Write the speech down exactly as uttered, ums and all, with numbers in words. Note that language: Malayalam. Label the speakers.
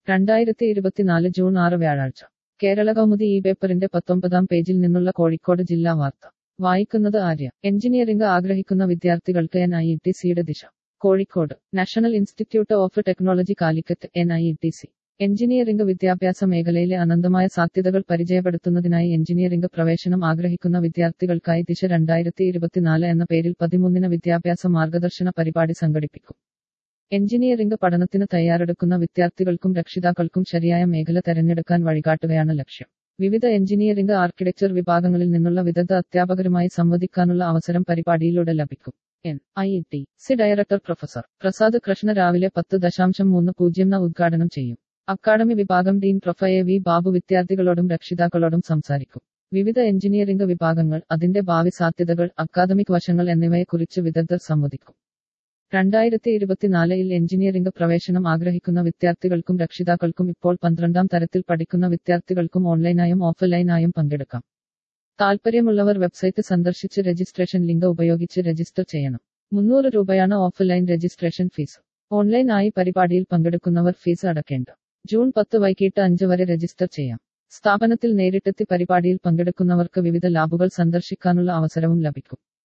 Speaker 1: രണ്ടായിരത്തി ഇരുപത്തിനാല് ജൂൺ ആറ് വ്യാഴാഴ്ച കേരള കൗമുദി ഈ പേപ്പറിന്റെ പത്തൊമ്പതാം പേജിൽ നിന്നുള്ള കോഴിക്കോട് ജില്ലാ വാർത്ത വായിക്കുന്നത് ആര്യ. എഞ്ചിനീയറിംഗ് ആഗ്രഹിക്കുന്ന വിദ്യാർത്ഥികൾക്ക് എൻ ഐ ടി സിയുടെ ദിശ. Kozhikode national institute of technology Calicut N I T C engineering വിദ്യാഭ്യാസ മേഖലയിലെ അനന്തമായ സാധ്യതകൾ പരിചയപ്പെടുത്തുന്നതിനായി എഞ്ചിനീയറിംഗ് പ്രവേശനം ആഗ്രഹിക്കുന്ന വിദ്യാർത്ഥികൾക്കായി ദിശ രണ്ടായിരത്തി ഇരുപത്തിനാല് എന്ന പേരിൽ പതിമൂന്നിന് വിദ്യാഭ്യാസ മാർഗദർശന പരിപാടി സംഘടിപ്പിക്കും. എഞ്ചിനീയറിംഗ് പഠനത്തിന് തയ്യാറെടുക്കുന്ന വിദ്യാർത്ഥികൾക്കും രക്ഷിതാക്കൾക്കും ശരിയായ മേഖല തെരഞ്ഞെടുക്കാൻ വഴികാട്ടുകയാണ് ലക്ഷ്യം. വിവിധ എഞ്ചിനീയറിംഗ് ആർക്കിടെക്ചർ വിഭാഗങ്ങളിൽ നിന്നുള്ള വിദഗ്ധ അധ്യാപകരുമായി സംവദിക്കാനുള്ള അവസരം പരിപാടിയിലൂടെ ലഭിക്കും. N I T C director professor Prasad Krishna രാവിലെ പത്ത് ദശാംശം മൂന്ന് പൂജ്യം ന് ഉദ്ഘാടനം ചെയ്യും. അക്കാഡമി വിഭാഗം dean prof A V Babu വിദ്യാർത്ഥികളോടും രക്ഷിതാക്കളോടും സംസാരിക്കും. വിവിധ എഞ്ചിനീയറിംഗ് വിഭാഗങ്ങൾ, അതിന്റെ ഭാവി സാധ്യതകൾ, അക്കാദമിക് വശങ്ങൾ എന്നിവയെക്കുറിച്ച് വിദഗ്ധർ സംവദിക്കും. രണ്ടായിരത്തി ഇരുപത്തിനാലിൽ എഞ്ചിനീയറിംഗ് പ്രവേശനം ആഗ്രഹിക്കുന്ന വിദ്യാർത്ഥികൾക്കും രക്ഷിതാക്കൾക്കും ഇപ്പോൾ പന്ത്രണ്ടാം തരത്തിൽ പഠിക്കുന്ന വിദ്യാർത്ഥികൾക്കും ഓൺലൈനായും ഓഫ്ലൈനായും പങ്കെടുക്കാം. താൽപ്പര്യമുള്ളവർ വെബ്സൈറ്റ് സന്ദർശിച്ച് രജിസ്ട്രേഷൻ ലിങ്ക് ഉപയോഗിച്ച് രജിസ്റ്റർ ചെയ്യണം. മുന്നൂറ് രൂപയാണ് ഓഫ്ലൈൻ രജിസ്ട്രേഷൻ ഫീസ്. ഓൺലൈൻ ആയി പരിപാടിയിൽ പങ്കെടുക്കുന്നവർ ഫീസ് അടയ്ക്കേണ്ട. ജൂൺ പത്ത് വൈകിട്ട് അഞ്ച് വരെ രജിസ്റ്റർ ചെയ്യാം. സ്ഥാപനത്തിൽ നേരിട്ടെത്തി പരിപാടിയിൽ പങ്കെടുക്കുന്നവർക്ക് വിവിധ ലാബുകൾ സന്ദർശിക്കാനുള്ള അവസരവും ലഭിക്കും.